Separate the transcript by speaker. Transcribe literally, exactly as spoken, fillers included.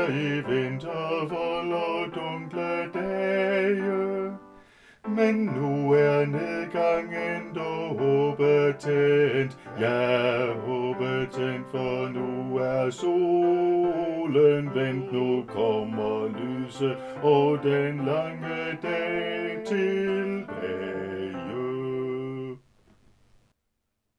Speaker 1: i vintervold og dunkle dage. Men nu er nedgangen dog håbet tændt, ja, håbet tændt, for nu er solen vendt, nu kommer lyset og den lange dag tilbage.